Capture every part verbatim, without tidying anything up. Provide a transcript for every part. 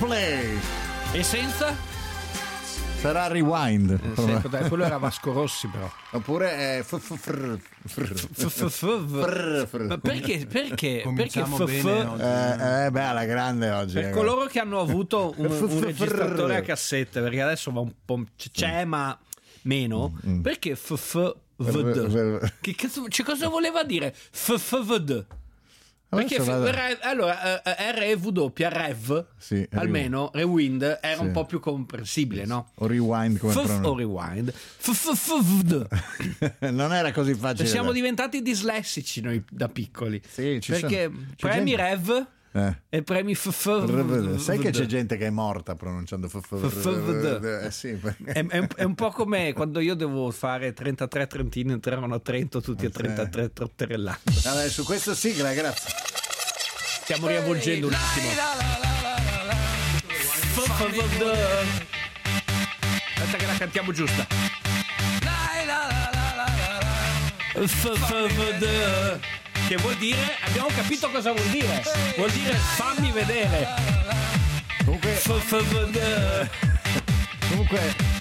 play. E senza? Sarà rewind. Eh, sì, dai, quello era Vasco Rossi, però. Oppure è f- f- frr, frr. Frr, frr. Ma perché? Perché? Cominciamo perché f- bene f- oggi. Eh, eh, beh, alla grande oggi. Per eh. coloro che hanno avuto un, F- un f- registratore frr. a cassette, perché adesso va un po' c'è ma meno, perché f f v d? Che cazzo, cioè, cosa voleva dire f f v d? Perché Adesso f- vado- re- allora eh, R E V rev Sì, almeno rewind era Sì. un po' più comprensibile, no? O rewind come F- pronuncia. o rewind f f f v d. Non era così facile. Siamo da- diventati dislessici noi da piccoli. Sì, ci perché sono- c'è premi gente- rev Eh. e premi f f Rr, Sai che c'è gente che è morta pronunciando f- f- F- f- d. Eh sì, perché- È, è un, è un po' come quando io devo fare trentatré trentini, entravano a Trento tutti a trentatré trotterellando. Vabbè, su questa sigla, grazie. Stiamo riavvolgendo un attimo. Aspetta che la cantiamo giusta. Che vuol dire? Abbiamo capito cosa vuol dire. Vuol dire fammi vedere. Comunque, comunque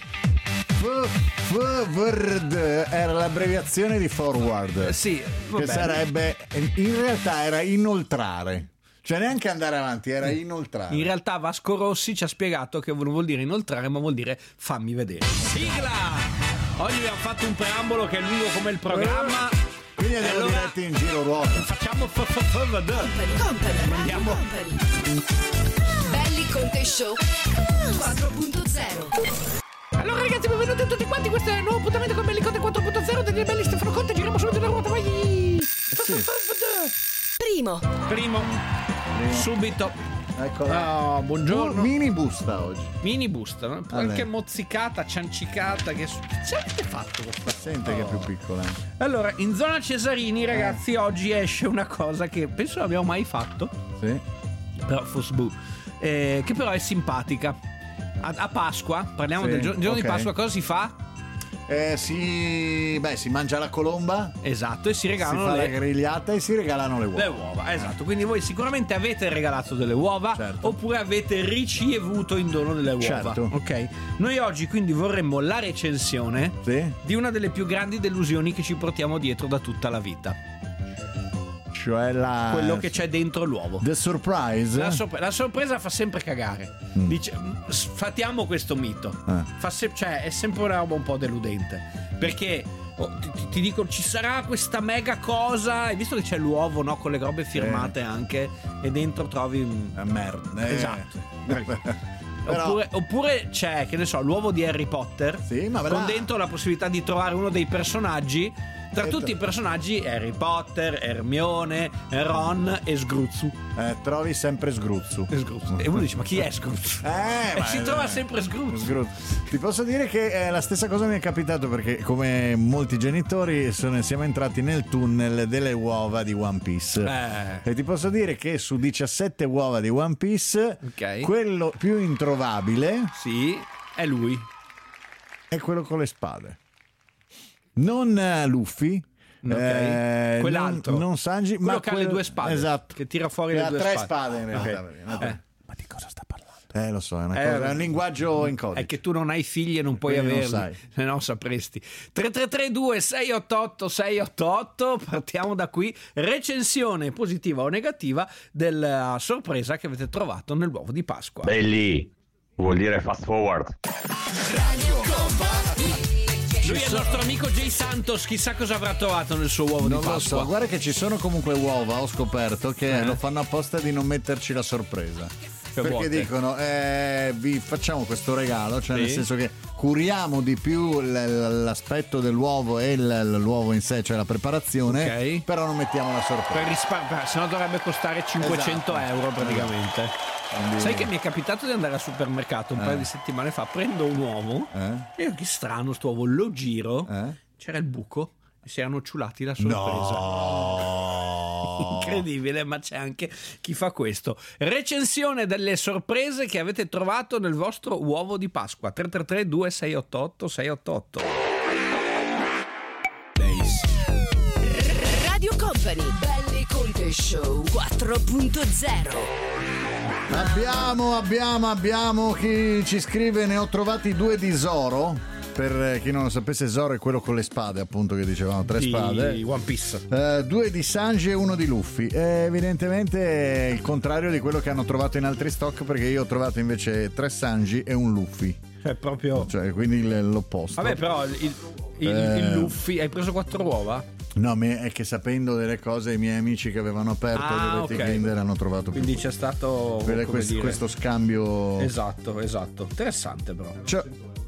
F- F- V R D era l'abbreviazione di forward. Sì, Che vabbè. sarebbe, in realtà era inoltrare. Cioè neanche andare avanti, era inoltrare. In realtà Vasco Rossi ci ha spiegato che non vuol dire inoltrare, ma vuol dire fammi vedere. Sigla! Oggi abbiamo fatto un preambolo che è lungo come il programma. Quindi E andiamo allora diretti in giro ruota. facciamo f- f- f- v- d. Company, Andiamo. Company. Belli Conte Show quattro punto zero. Allora ragazzi, benvenuti tutti quanti. Questo è il nuovo appuntamento con Belli Conte quattro punto zero degli belli Stefano Conte. Giriamo subito la ruota, vai. Sì. Primo, Primo, subito. Eccola. Oh, buongiorno. Mini busta oggi. Mini busta, no? Qualche Allora. mozzicata, ciancicata. Che ci avete fatto questa? Sente che è più piccola. Allora, in zona Cesarini, ragazzi, oggi esce una cosa che penso non abbiamo mai fatto. Sì. Però Fosbu, eh, che però è simpatica. A, a Pasqua, parliamo Sì, del gio- giorno ok. di Pasqua, cosa si fa? Eh, si, beh, si mangia la colomba, Esatto, e si si regalano fa la le, grigliata e si regalano le uova. le uova. Esatto, quindi voi sicuramente avete regalato delle uova, Certo. oppure avete ricevuto in dono delle uova. Certo. Ok. Noi oggi quindi vorremmo la recensione Sì? di una delle più grandi delusioni che ci portiamo dietro da tutta la vita. Cioè la... Quello che c'è dentro l'uovo. The surprise? La, sorpre- la sorpresa fa sempre cagare. Dice, mm, sfatiamo questo mito. Eh. Fa se- cioè, è sempre una roba un po' deludente. Perché oh, ti, ti- ti dico, ci sarà questa mega cosa. Hai visto che c'è l'uovo, no? Con le robe firmate anche. E dentro trovi un. Eh, merda. eh. Esatto. Però- Oppure, oppure c'è, che ne so, l'uovo di Harry Potter. Sì, ma con là- dentro la possibilità di trovare uno dei personaggi. Tra Certo. tutti i personaggi, Harry Potter, Hermione, Ron e Sgruzzu. Eh, trovi sempre sgruzzu. E Sgruzzu. E uno dice, ma chi è Sgruzzu? Eh, E ma- si trova sempre Sgruzzu. Sgruzzu. Ti posso dire che eh, la stessa cosa mi è capitato perché come molti genitori sono- siamo entrati nel tunnel delle uova di One Piece. Eh. E ti posso dire che su diciassette uova di One Piece, Ok. quello più introvabile Sì, è lui. è quello con le spade. Non eh, Luffy, Ok. eh, Quell'altro. non, non Sanji, Quello ma che ha le quello- due spade. esatto, Che tira fuori Che le ha due tre spade. spade in realtà. Ok. perché- Eh. Ma di cosa sta parlando? Eh, lo so, è, una Eh, cosa- è un linguaggio in codice. È che tu non hai figli e non puoi Quindi non averli, sai. se no sapresti. tre tre tre due sei otto otto sei otto otto, partiamo da qui. Recensione positiva o negativa della sorpresa che avete trovato nell'uovo di Pasqua. Belli, vuol dire fast forward. Lui è il nostro amico Jay Santos, chissà cosa avrà trovato nel suo uovo Non di lo Pasqua. so, guarda che ci sono comunque uova, ho scoperto che Eh. lo fanno apposta di non metterci la sorpresa. Perché vuote. dicono eh, vi facciamo questo regalo, cioè Sì. nel senso che curiamo di più l- l- l'aspetto dell'uovo e l- l'uovo in sé, cioè la preparazione, Ok. però non mettiamo la sorpresa. Per risparmiare, se no dovrebbe costare cinquecento Esatto. euro praticamente. Quindi- Sai che mi è capitato di andare al supermercato un Eh. paio di settimane fa, prendo un uovo Eh? e io, che strano sto uovo, lo giro, Eh? c'era il buco e si erano ciulati la sorpresa. No. Incredibile, ma c'è anche chi fa questo. Recensione delle sorprese che avete trovato nel vostro uovo di Pasqua. tre tre tre due sei otto otto sei otto otto. Radio Company, Belli Conte Show quattro punto zero. Abbiamo, abbiamo, abbiamo chi ci scrive: ne ho trovati due di Zoro. Per chi non lo sapesse, Zoro è quello con le spade, appunto, che dicevamo, tre di spade. One Piece. Uh, due di Sanji e uno di Luffy. È evidentemente il contrario di quello che hanno trovato in altri stock, perché io ho trovato invece tre Sanji e un Luffy. Cioè, proprio. Cioè, quindi l'opposto. Vabbè, però il, il, Eh. il Luffy. Hai preso quattro uova? No, me- è che sapendo delle cose, i miei amici che avevano aperto Ah, le reti ok. Kinder hanno trovato più. Quindi c'è stato. Per come questo, dire- questo scambio. Esatto, esatto. Interessante, però. Ciao.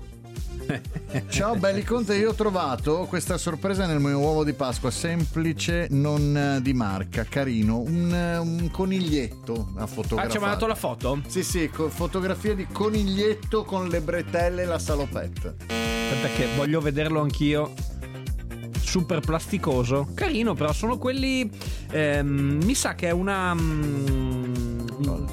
Ciao belli Conte, io ho trovato questa sorpresa nel mio uovo di Pasqua, semplice, non eh, di marca, carino, un, eh, un coniglietto a Ah, ci fotografare. ha mandato la foto? Sì, sì, co- fotografia di coniglietto con le bretelle e la salopette. Aspetta che voglio vederlo anch'io. Super plasticoso. Carino, però sono quelli. ehm, mi sa che è una. mm,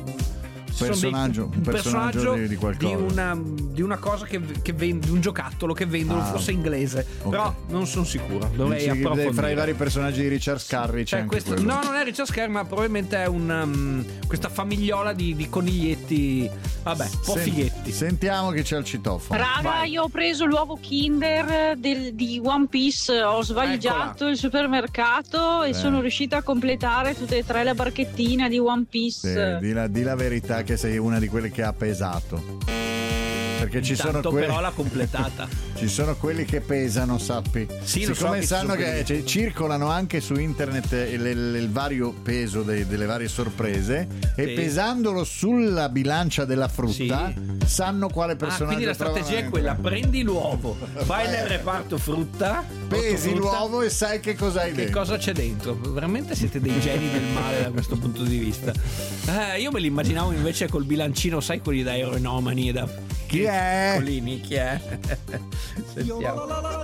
sono dei- Personaggio, un personaggio di- di qualcosa. una, di una cosa che, che vende, di un giocattolo che vendono, Ah, forse inglese. ok. Però non sono sicuro. Dovrei Dici che approfondire. fra i vari personaggi di Richard Scarry c'è Cioè, anche questo, quello. no, non è Richard Scarry, ma probabilmente è un, um, questa famigliola di, di coniglietti. Vabbè, un po' Sen- fighetti. Sentiamo chi c'è al citofono. Raga, Vai. io ho preso l'uovo Kinder del- di One Piece, ho svaligiato il supermercato e Eh. sono riuscita a completare tutte e tre le barchettina di One Piece. Sì, di, la, di la verità che sei una di quelle che ha pesato. Perché ci sono, Intanto quelli, però l'ha completata. ci sono quelli che pesano, sappi. Sì, lo so Siccome che ci sanno sono che quelli. cioè, circolano anche su internet il, il- il vario peso dei- delle varie sorprese, e Sì. pesandolo sulla bilancia della frutta sanno quale Ah, personaggio quindi la trovano strategia è dentro. quella: prendi l'uovo, vai nel reparto frutta, Pesi ortofrutta, l'uovo e sai che cosa hai che dentro. cosa c'è dentro. Veramente siete dei geni del male da questo punto di vista. Eh, io me li immaginavo invece col bilancino, sai, quelli da aeronomani e da Chi è? piccolini. Chi è? Sentiamo.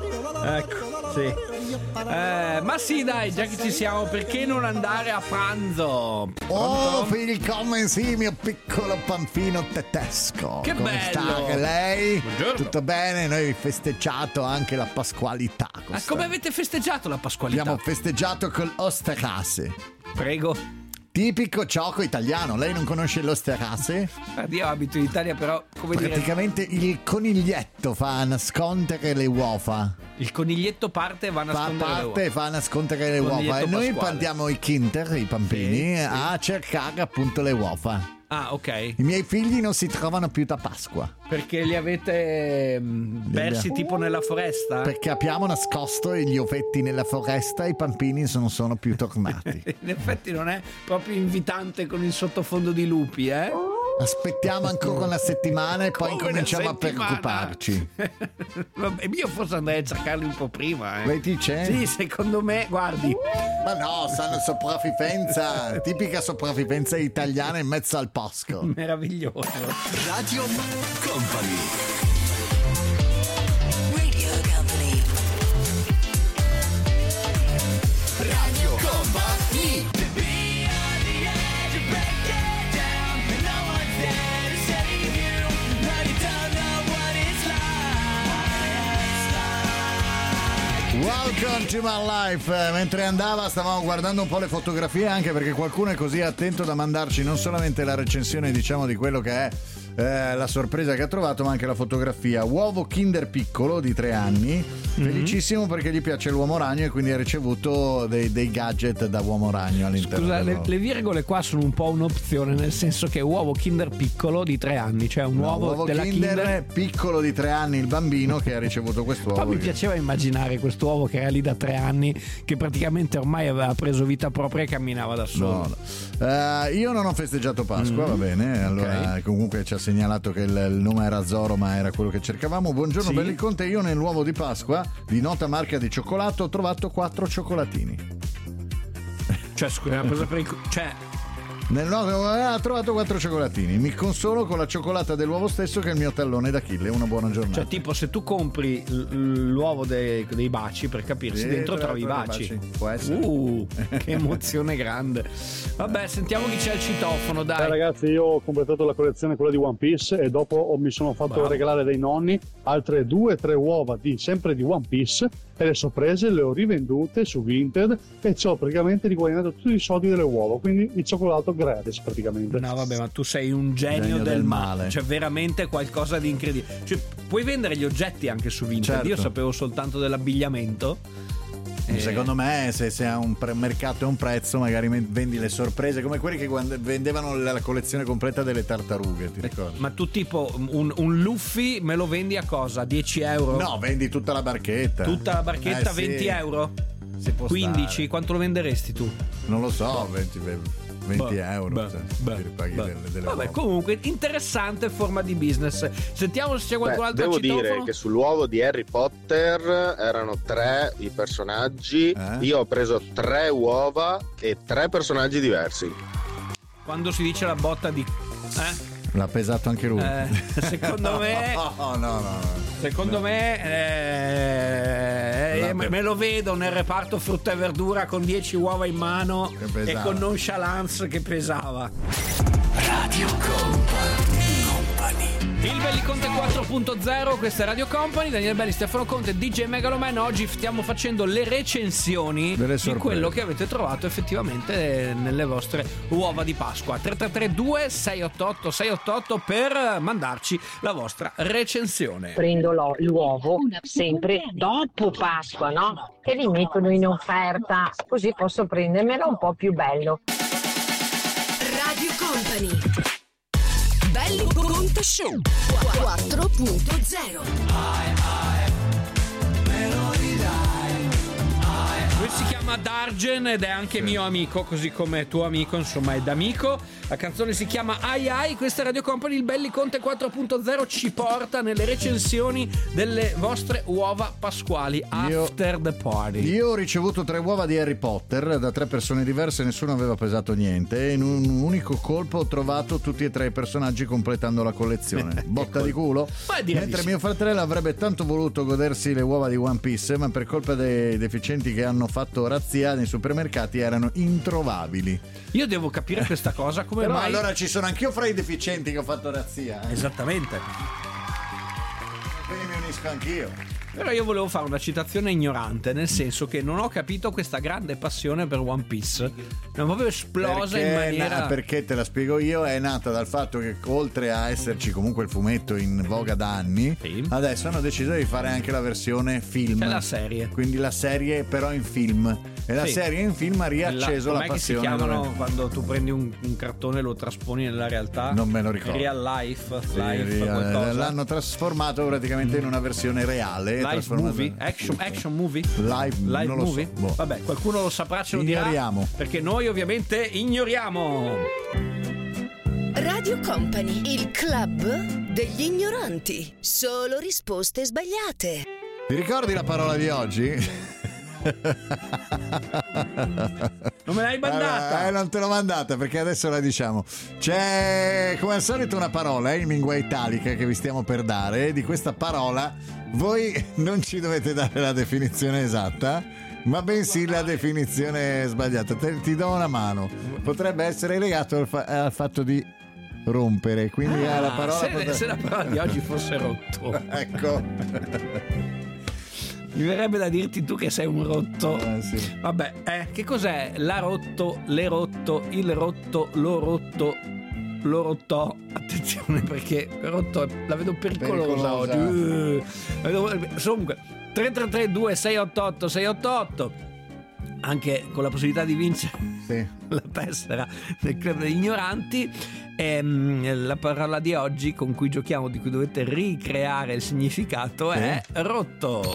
Ecco, sì. Eh, ma sì, dai, già che ci siamo, perché non andare a pranzo? Oh, Pronto? willkommen, sì, mio piccolo panfino tedesco. Che Come bello! sta anche lei? Buongiorno. Tutto bene? Noi abbiamo festeggiato anche la pasqualità. Ah, questa- come avete festeggiato la Pasqualità? Abbiamo festeggiato con l'Osterhasse. Prego. Tipico gioco italiano. Lei non conosce l'Osterhasse? Guardi, io abito in Italia, però, come dire, Praticamente il coniglietto fa nascondere le uova. il coniglietto parte e va a Fa nascondere le parte e fa nascondere le Coniglietto uova. E noi pasquale. mandiamo i Kinder, i pampini, Sì, sì. a cercare appunto le uova. Ah, ok. I miei figli non si trovano più da Pasqua. Perché li avete mm, persi tipo nella foresta? Perché abbiamo nascosto gli ovetti nella foresta e i pampini non sono più tornati. In effetti non è proprio invitante con il sottofondo di lupi, eh? Aspettiamo ancora una settimana e poi Come incominciamo una a settimana? preoccuparci. Vabbè, io forse andrei a cercarli un po' prima, eh. Lei dice? Sì, secondo me, guardi. Ma no, sanno sopravvivenza, tipica sopravvivenza italiana in mezzo al bosco. Meraviglioso. Radio Company. Radio Company. Radio Company. Welcome to my life. Eh, Mentre andava stavamo guardando un po' le fotografie, anche perché qualcuno è così attento da mandarci non solamente la recensione, diciamo, di quello che è eh, la sorpresa che ha trovato, ma anche la fotografia. Uovo Kinder piccolo di tre anni, felicissimo perché gli piace l'uomo ragno e quindi ha ricevuto dei, dei gadget da uomo ragno all'interno. Scusa, le, dell'uovo. le virgole qua sono un po' un'opzione, nel senso che uovo Kinder piccolo di tre anni, cioè un No, uovo, uovo della Kinder, Kinder. piccolo di tre anni, il bambino che ha ricevuto quest'uovo. Poi mi che- piaceva immaginare quest'uovo che era lì da tre anni, che praticamente ormai aveva preso vita propria e camminava da solo. No, no. Eh, io non ho festeggiato Pasqua, va bene. Allora, Ok. comunque ci ha segnalato che il, il nome era Zoro, ma era quello che cercavamo. Buongiorno, Sì. belli Conte. Io nell'uovo di Pasqua di nota marca di cioccolato ho trovato quattro cioccolatini. Cioè, scusa, una cosa per il... cioè, Nel no, ha trovato quattro cioccolatini. Mi consolo con la cioccolata dell'uovo stesso, che è il mio tallone d'Achille. Una buona giornata. cioè, tipo, se tu compri l- l'uovo dei, dei baci, per capirsi, Sì, dentro tra trovi i l'altro baci. i baci. Può essere. Uh, che emozione grande. Vabbè, sentiamo chi c'è al citofono, Eh, dai. ragazzi, io ho completato la collezione, quella di One Piece, e dopo ho- mi sono fatto Bravo. regalare dai nonni altre due o tre uova di, sempre di One Piece, e le sorprese le ho rivendute su Vinted e ci ho praticamente riguadagnato tutti i soldi delle uova, quindi il cioccolato gratis praticamente. No vabbè, ma tu sei un genio, Genio del, del male, male. cioè veramente qualcosa di incredibile. Cioè, puoi vendere gli oggetti anche su Vinted. Certo. Io sapevo soltanto dell'abbigliamento. Eh, Secondo me se, se ha un pre- mercato e un prezzo, magari vendi le sorprese come quelli che guand- vendevano la collezione completa delle tartarughe, ti ricordi? Ma tu tipo un, un Luffy me lo vendi a cosa? dieci euro? No, vendi tutta la barchetta. Tutta la barchetta Eh, sì. venti euro? Si può quindici? stare. Quanto lo venderesti tu? Non lo so, venti, venti Beh, euro. beh, cioè, beh, ti ripaghi beh. delle, delle Vabbè, uova. comunque interessante forma di business. Sentiamo se c'è qualcun Beh, altro devo al citofono. dire che sull'uovo di Harry Potter erano tre i personaggi. Eh? Io ho preso tre uova e tre personaggi diversi. Quando si dice la botta di eh? L'ha pesato anche lui. Eh, secondo me No, no, no, no. Secondo me eh, eh, me me lo vedo nel reparto frutta e verdura con dieci uova in mano Che pesava. e con nonchalance che pesava. Radio Company. Il Belli Conte quattro punto zero, questa è Radio Company, Daniele Belli, Stefano Conte, D J Megaloman. Oggi stiamo facendo le recensioni Delle di sorprese. quello che avete trovato effettivamente nelle vostre uova di Pasqua. tre tre tre due sei otto otto sei otto otto per mandarci la vostra recensione. Prendo lo- l'uovo sempre dopo Pasqua, no? Che li mettono in offerta, così posso prendermelo un po' più bello. Radio Company. Belli Conte Show quattro punto zero. Lui si chiama Dargen ed è anche mio amico, così come tuo amico, insomma è d'amico. La canzone si chiama Ai Ai, questa è Radio Company. Il Belli Conte quattro punto zero ci porta nelle recensioni delle vostre uova pasquali. Io- After the party. Io ho ricevuto tre uova di Harry Potter da tre persone diverse, nessuno aveva pesato niente e in un unico colpo ho trovato tutti e tre i personaggi completando la collezione. Botta di culo. Ma direi Mentre di sì. mio fratello avrebbe tanto voluto godersi le uova di One Piece, ma per colpa dei deficienti che hanno fatto razzia nei supermercati erano introvabili. Io devo capire questa cosa, come Però mai. allora ci sono anch'io fra i deficienti che ho fatto razzia, eh? Esattamente. Quindi mi unisco anch'io. Però io volevo fare una citazione ignorante, nel senso che non ho capito questa grande passione per One Piece. È proprio esplosa Perché in è maniera. na- perché te la spiego io, è nata dal fatto che oltre a esserci comunque il fumetto in voga da anni, Sì. adesso hanno deciso di fare anche la versione film. C'è la serie. Quindi la serie però in film. E la Sì. serie in film ha riacceso la, com'è che si passione. chiamano dove- quando tu prendi un, un cartone e lo trasponi nella realtà? Non me lo ricordo. Real life, Sì, life ri- qualcosa. l'hanno trasformato praticamente in una versione reale. Live trasformato- movie, action, action movie, Live, live non lo so. movie. Boh. Vabbè, qualcuno lo saprà, ce lo dirà. Ignoriamo. Perché noi ovviamente ignoriamo. Radio Company, il club degli ignoranti. Solo risposte sbagliate. Ti ricordi la parola di oggi? Non me l'hai mandata. Eh, non te l'ho mandata perché adesso la diciamo. C'è come al solito una parola in lingua italica che vi stiamo per dare. Di questa parola voi non ci dovete dare la definizione esatta, ma bensì la definizione sbagliata. Te, ti do una mano. Potrebbe essere legato al, fa- al fatto di rompere. Quindi Ah, la parola se, potrebbe- se la parola di oggi fosse rotto, Ecco. mi verrebbe da dirti tu che sei un rotto. Eh, sì. Vabbè, eh, che cos'è? L'ha rotto, l'è rotto, il rotto, l'ho rotto, l'ho rotto. Attenzione perché rotto la vedo pericolosa, Pericolosa. oggi. Eh, la vedo- Comunque, tre tre tre due sei otto otto sei otto otto, anche con la possibilità di vincere Sì. la tessera del club degli ignoranti. Ehm, la parola di oggi con cui giochiamo, di cui dovete ricreare il significato, è rotto.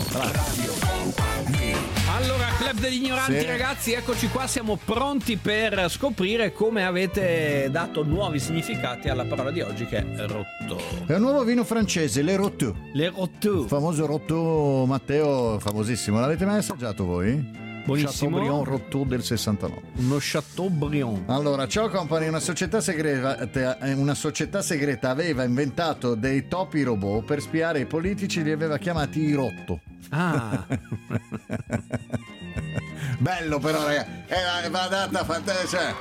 Allora, club degli ignoranti, Sì. ragazzi, eccoci qua, siamo pronti per scoprire come avete dato nuovi significati alla parola di oggi, che è rotto. È un nuovo vino francese, Le Rotu. Le rotto. Il famoso Rotto Matteo, famosissimo. L'avete mai assaggiato voi? Buonissimo. Chateaubriand Rotto del sessantanove. Uno Chateaubriand. Allora, ciao company, una società segreta, una società segreta aveva inventato dei topi robot per spiare i politici, li aveva chiamati i Rotto. Ah. Bello però, raga. È una data fantastica.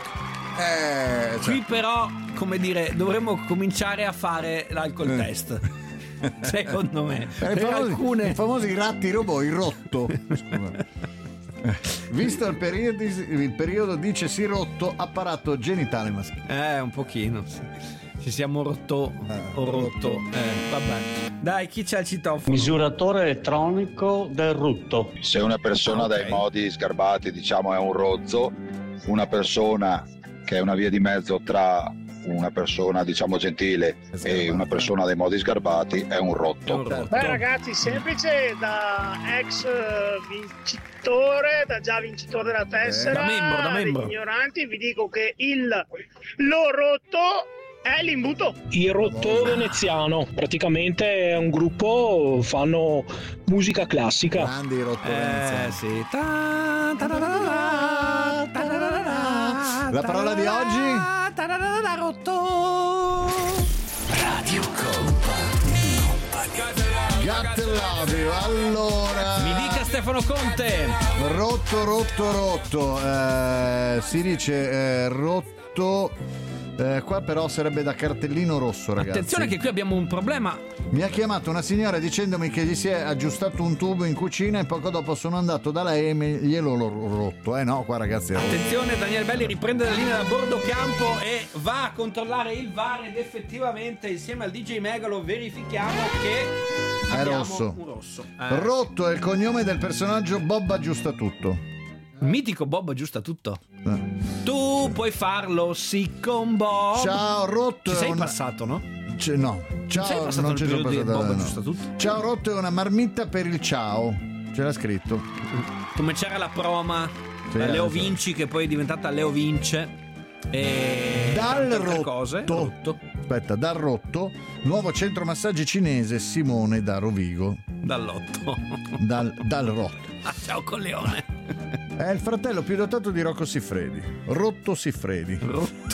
Eh, cioè, Qui però, come dire, dovremmo cominciare a fare l'alcol Eh. test. secondo me. Per i Per famosi, alcune... i famosi ratti robot, il rotto. Scusa. Visto il periodo, il periodo dice si rotto apparato genitale maschile. Eh, un pochino, sì. Ci siamo rotto eh, o rotto. Eh, vabbè. Dai, chi c'ha il citofono? Misuratore elettronico del rutto. Se una persona Okay. dai modi sgarbati, diciamo, è un rozzo, una persona che è una via di mezzo tra una persona, diciamo, gentile e una persona dai modi sgarbati è un rotto. È un rotto. Beh ragazzi, semplice, da ex vincitore, da già vincitore della tessera, Da membro, da membro. degli ignoranti, vi dico che il l'ho rotto è l'imbuto. Il Rotto Veneziano, praticamente è un gruppo, fanno musica classica. Grandi rotto Eh, veneziano. sì. Ta- ta-da-da-da, ta-da-da-da, La parola di oggi? ta-da-da-da, rotto. Radio Company. Got Love You. Allora, Mi dica Stefano Conte. rotto, rotto, rotto. Eh, si dice eh, rotto. Eh, qua però sarebbe da cartellino rosso, ragazzi. Attenzione che qui abbiamo un problema. Mi ha chiamato una signora dicendomi che gli si è aggiustato un tubo in cucina e poco dopo sono andato da lei e me- glielo l'ho rotto. Eh no, qua ragazzi è rotto. Attenzione, Daniele Belli riprende la linea da bordo campo e va a controllare il V A R ed effettivamente insieme al D J Megalo verifichiamo che È abbiamo rosso. un rosso. Eh. Rotto è il cognome del personaggio Bob Aggiusta Tutto. Mitico Bob aggiusta tutto. Eh. Tu puoi farlo sì con Bob. Ciao, rotto Ci è sei una- passato, no? C- no, ciao, sei passato non nel ci sono periodo di passato. Bob no. Aggiusta Tutto? Ciao, rotto è una marmitta per il ciao. Ce l'ha scritto. Come c'era la proma Sì, da Leo sì. Vinci che poi è diventata Leo Vince e Dal tante altre rotto. cose. Rotto. Aspetta, dal rotto, nuovo centro massaggi cinese Simone da Rovigo. Dall'otto. Dal, dal rotto. Ah, ciao con Leone. È il fratello più dotato di Rocco Siffredi. Rotto Siffredi. Rotto.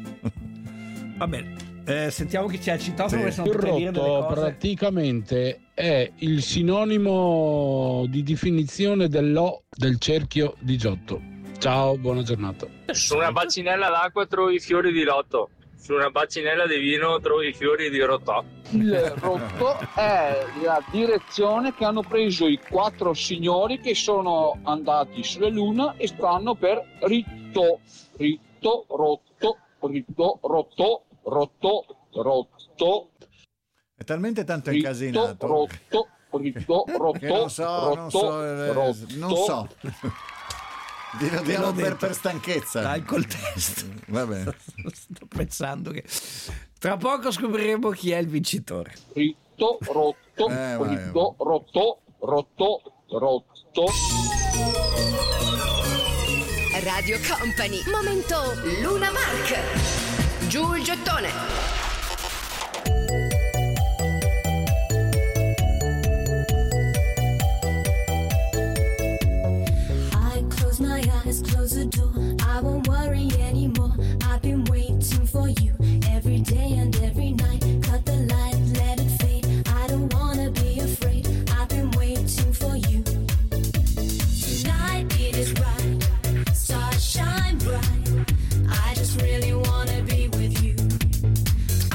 Va bene. Eh, sentiamo chi c'è al citofono. Sì. Perché sono Il tutte a dire delle rotto cose. praticamente è il sinonimo di definizione dell'O del cerchio di Giotto. Ciao, buona giornata. Su una bacinella d'acqua trovi i fiori di lotto, su una bacinella di vino trovi i fiori di rotò. Il rotto è la direzione che hanno preso i quattro signori che sono andati sulla luna e stanno per ritto, ritto, rotto, ritto, rotto, rotto, rotto. È talmente tanto ritto, incasinato. Rotto, ritto, rotto, Che non so, rotto, non so, eh, rotto. non so. Dillo, dillo l'ho per, detto. per stanchezza. Dai col testo. Va bene. Sto pensando che tra poco scopriremo chi è il vincitore. Ritto, rotto, Eh, vai, ritto, rotto, rotto, rotto. Radio Company. Momento Luna Park. Giù il gettone. I close my eyes, close the door. I won't worry anymore. I've been waiting for you every day and every night. Cut the light, let it fade. I don't wanna be afraid. I've been waiting for you. Tonight it is right. Stars shine bright. I just really wanna be with you.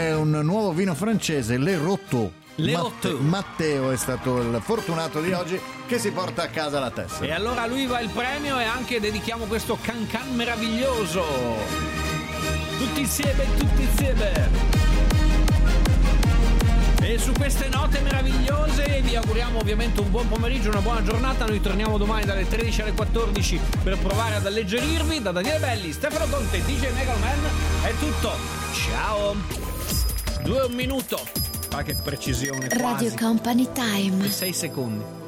è un nuovo vino francese, Le Rotto. Le Matte- Rotto. Matteo è stato il fortunato di oggi che si porta a casa la tessera. E allora a lui va il premio e anche dedichiamo questo can can meraviglioso. Tutti insieme, tutti insieme. E su queste note meravigliose vi auguriamo ovviamente un buon pomeriggio, una buona giornata. Noi torniamo domani dalle tredici alle quattordici per provare ad alleggerirvi. Da Daniele Belli, Stefano Conte, D J Megalman è tutto. Ciao. Due un minuto. Ah, che precisione. Radio Quasi. Company Time. sei secondi.